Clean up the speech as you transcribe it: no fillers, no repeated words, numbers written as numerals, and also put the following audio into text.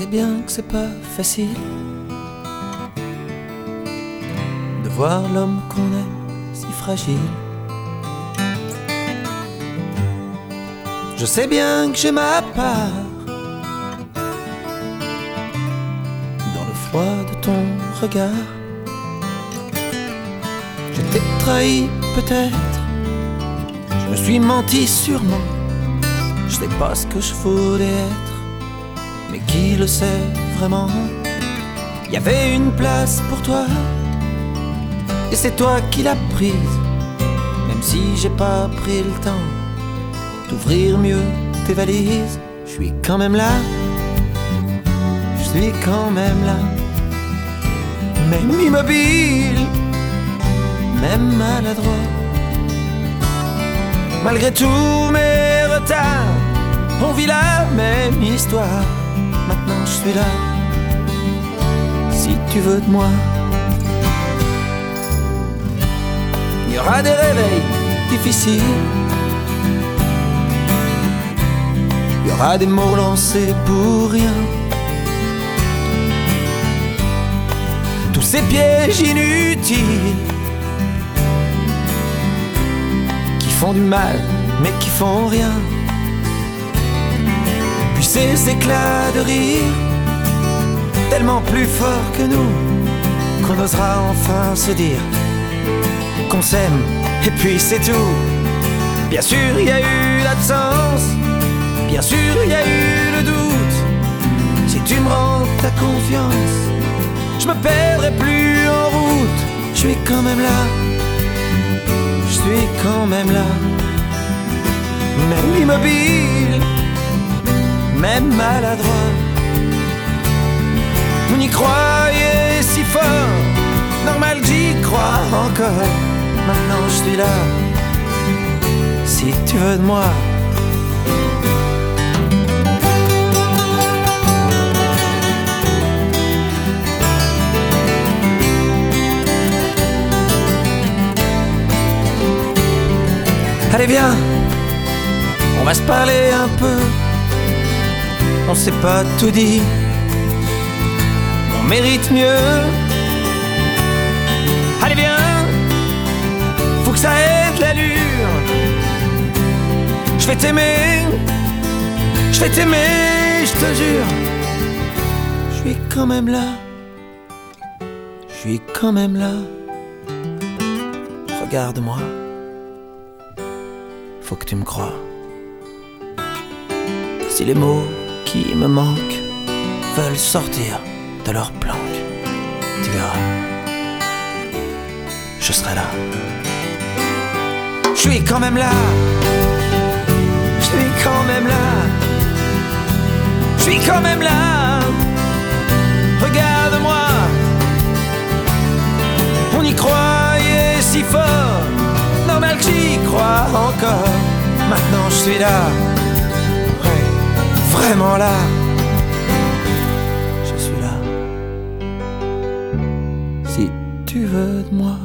sais bien que c'est pas facile de voir l'homme qu'on aime si fragile. Je sais bien que j'ai ma part dans le froid de ton regard. Je t'ai trahi peut-être, je me suis menti sûrement. Je sais pas ce que je voulais être, mais qui le sait vraiment? Il y avait une place pour toi, et c'est toi qui l'as prise. Même si j'ai pas pris le temps d'ouvrir mieux tes valises, je suis quand même là, je suis quand même là. Même immobile, même maladroit. Malgré tous mes retards, on vit la même histoire. Maintenant je suis là, si tu veux de moi. Il y aura des réveils difficiles, il y aura des mots lancés pour rien. Tous ces pièges inutiles qui font du mal mais qui font rien. Puis ces éclats de rire tellement plus forts que nous, qu'on osera enfin se dire qu'on s'aime et puis c'est tout. Bien sûr il y a eu l'absence, bien sûr il y a eu le doute. Si tu me rends ta confiance, je me perdrai plus en route. Je suis quand même là, je suis quand même là. Même immobile, même maladroit. On y croyait si fort, normal j'y crois encore. Maintenant je suis là, si tu veux de moi. Allez viens, on va se parler un peu. On s'est pas tout dit, on mérite mieux. Allez viens, faut que ça ait de l'allure. Je vais t'aimer, je vais t'aimer, je te jure. Je suis quand même là, je suis quand même là. Regarde-moi, faut que tu me crois. Si les mots qui me manquent veulent sortir de leur planque, tu verras, je serai là. Je suis quand même là, je suis quand même là, je suis quand même là. Regarde-moi, on y croyait si fort, normal que j'y crois encore. Maintenant je suis là, ouais, vraiment là. Je suis là, si tu veux de moi.